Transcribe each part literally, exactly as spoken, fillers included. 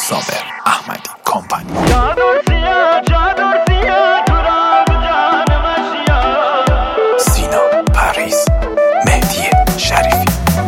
صابر احمدی کمپانی. سینا پریز، مهدی شریفی.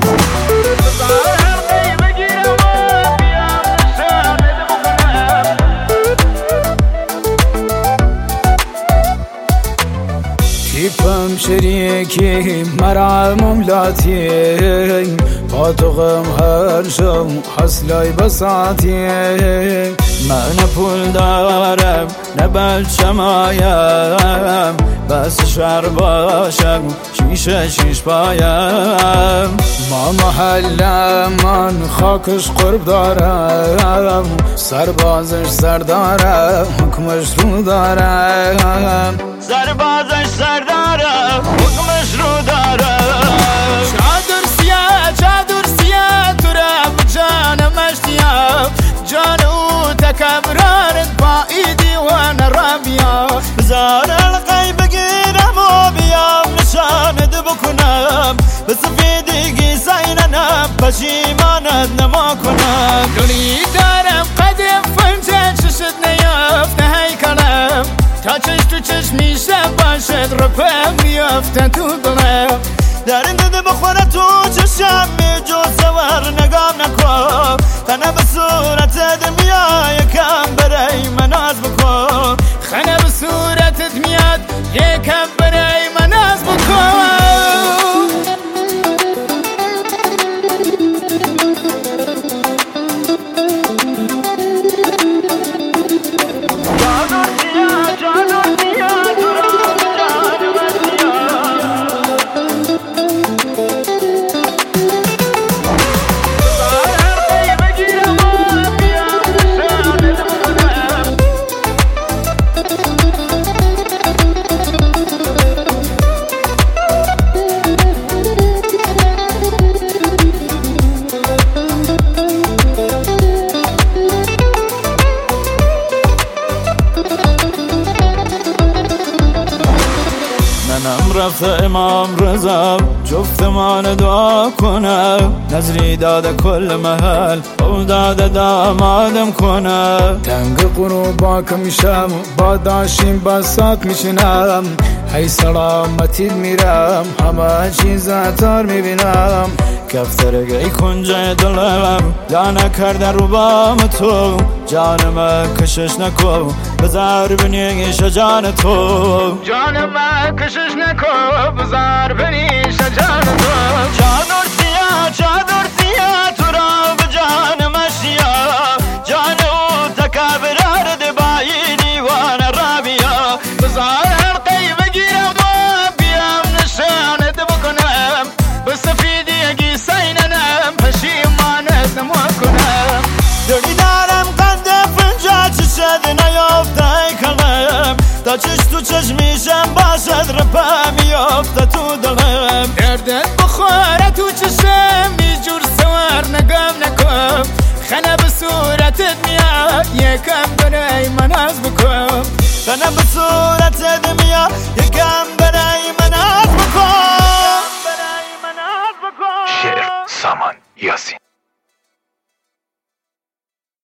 تیپم شریکی مرا مملاتی پاتوغم هر شو حسلای بساتی. من پول دارم نه بلچمایم بس شهر باشم شیشه شیش پایم. ما محلم من خاکش قرب دارم سربازش سردارم حکمش رو دارم. سربازش سردارم حکمش رو دارم. چادر سیاه چادر سیاه تو را بجانم اشتیاب جان او تکبرانت با ایدی و نرابیا. بزار القی بگیرم و بیام نشانت بکنم بسفیدگی سیننم پشیمانت نما کنم. دونی دارم قدم فنجه چشت نیافته هیکلم تا چش تو چشمیشم باشد رپم میافته تو دلم. درنده ده بخوره تو چشم می جو سور نگام نکن خنه به صورت دمیا یکم برای من ناز بکن. خنه به صورتت میاد یکم برای من ناز بکن. منم رفته امام رضا جفتمان دعا کنم نظری داده کل محل او داده دامادم کنم. تنگ قروبا که میشم با داشیم بسات میشنم هی سلامتی میرم همه چیز اتار میبینم. کفترگی کنجه دلم لا نکرده رو بام تو جانم کشش نکو بزار بنیش جان تو. جانم کشش نکو بزار بنیش جان تو. چادر سیاه چادر سیاه تو را به جانم اشیا جان او تکبرار دبایی دیوان رابیا. بزار حلقی بگیرم و بیام نشانت بکنم بسفیدگی سیننم پشیمانت نما کنم. دلی دارم قد فنجا چشد نیافته کلم تا چش تو چشمیشم باشد رپا میافته تو دلم. دردت بخوره تو چشم بیجور سوار نگم نکن خنه به صورتت میاد یکم برای من ناز بکن. خنه به صورتت میاد یکم برای من ناز بکن. شعر سامان یاسین.